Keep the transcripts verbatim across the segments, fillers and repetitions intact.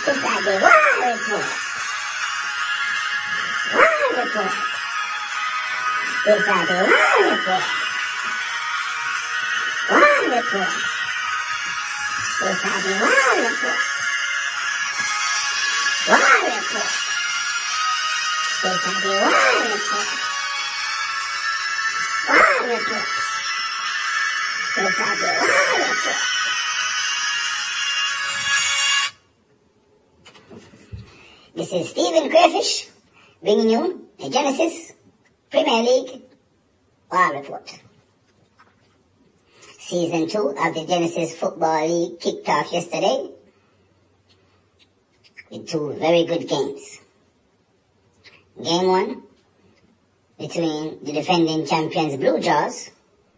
It's like the War Report. War Report. It's like the War Report. War Report. It's like the War Report. War Report. It's like the War Report. War Report. It's like the War Report. This is Stephen Crayfish bringing you the Genesis Premier League War Report. Season two of the Genesis Football League kicked off yesterday with two very good games. Game one between the defending champions Blue Jaws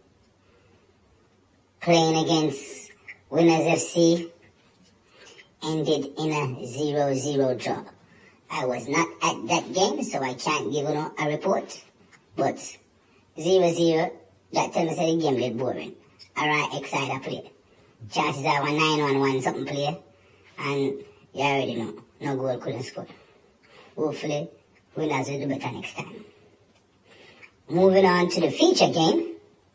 playing against Winners F C ended in a zero zero draw. I was not at that game, so I can't give you a report. But zero zero, that tells me that the game get boring. Alright, excited play. Chances are one nine one one something play. And you already know, no goal couldn't score. Hopefully, Winners will do better next time. Moving on to the feature game.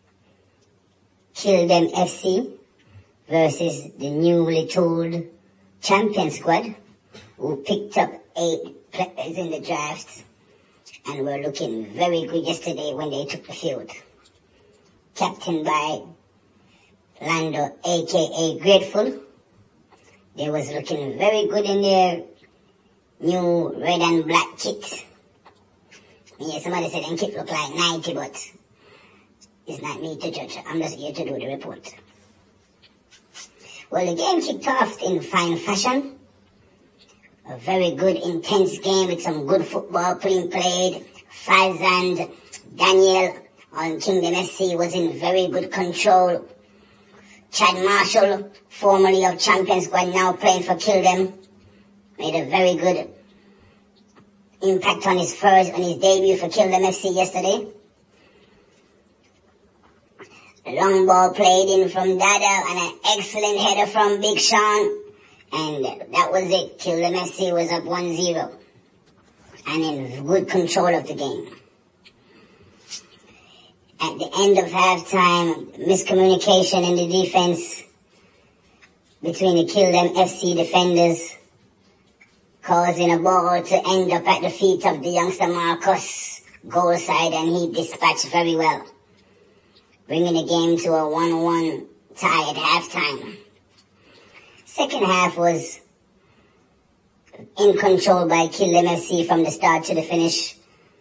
Kill Them F C versus the newly told champion squad, who picked up eight players in the drafts and were looking very good yesterday when they took the field. Captained by Lando, aka Grateful. They was looking very good in their new red and black kit. Yeah, somebody said their kit look like ninety, but it's not me to judge. I'm just here to do the report. Well, the game kicked off in fine fashion. A very good, intense game with some good football being played. Faz and Daniel on Kingdom F C was in very good control. Chad Marshall, formerly of Champions Squad, now playing for Kill Them, made a very good impact on his first, on his debut for Kill Them F C yesterday. Long ball played in from Dada and an excellent header from Big Sean. And that was it. Kill Them F C was up one zero. And in good control of the game. At the end of halftime, miscommunication in the defense between the Kill Them F C defenders, causing a ball to end up at the feet of the youngster Marcus, goal side, and he dispatched very well, bringing the game to a one one tie at halftime. Second half was in control by Kill Them F C from the start to the finish.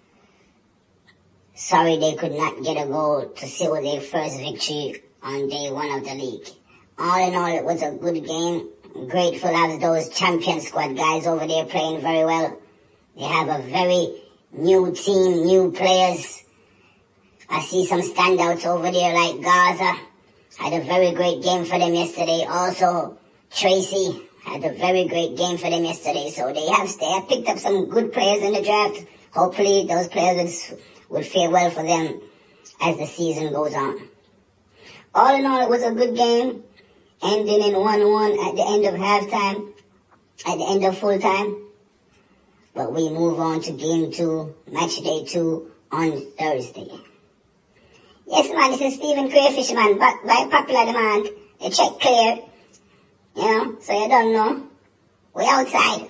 Sorry they could not get a goal to seal their first victory on day one of the league. All in all, it was a good game. Grateful to have those champion squad guys over there playing very well. They have a very new team, new players. I see some standouts over there like Gaza. Had a very great game for them yesterday. Also, Tracy had a very great game for them yesterday. So they have, they have picked up some good players in the draft. Hopefully those players will fare well for them as the season goes on. All in all, it was a good game, ending in one one at the end of halftime, at the end of full time. But we move on to game two, match day two on Thursday. Yes, man, this is Stephen Crayfish, man, but by popular demand, the check cleared. You know, so you don't know. We outside.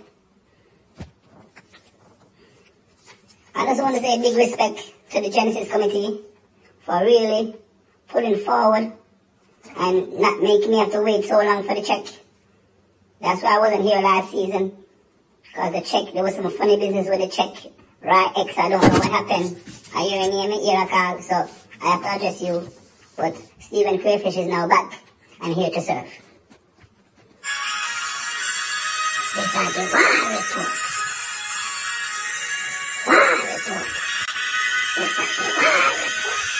I just want to say big respect to the Genesis committee for really putting forward and not making me have to wait so long for the check. That's why I wasn't here last season. Because the check, there was some funny business with the check. Right, X, I don't know what happened. I hear a name, I hear a call, so I have to address you. But Stephen Crayfish is now back and here to serve. It's like the War Report. War Report. It's like the War Report.